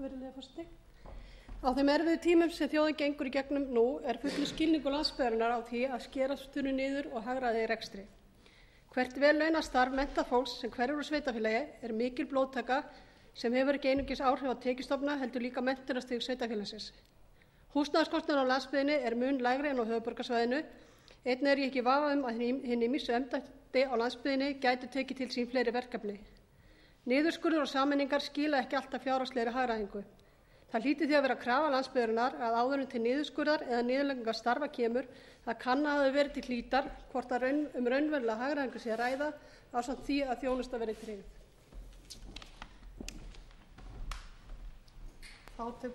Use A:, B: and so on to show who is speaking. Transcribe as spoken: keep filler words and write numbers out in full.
A: virðulegi forseti. Á þeim erfiðu tímum sem þjóðin gengur í gegnum nú er fullur skilningur landsbyggðarinnar á því að skera þurfi niður og hagræða í rekstri. Hvert vel launað starf menntað fólks sem hverfur úr sveitarfélagi er mikil blóðtaka sem hefur ekki einungis áhrif á tekjustofna heldur líka menntunarstig sveitarfélagsins. Húsnæðiskostnaður á landsbyggðinni er mun lægri en á höfuðborgarsvæðinu. Einnig er ég ekki í vafa um að hin ýmsu embætti á landsbyggðinni gætu tekið til sín fleiri verkefni. Niðurskurður og sameiningar skila ekki alltaf fjárhagslegri hagræðingu. Það hlýtur því að vera krafa landsbyggðarinnar að áður en til niðurskurðar eða niðurleggingar starfa kemur að kannað hafi verið til hlítar hvort að raun, um raunverulega hagræðingu sé að ræða ásamt því að þjónusta verði tryggð.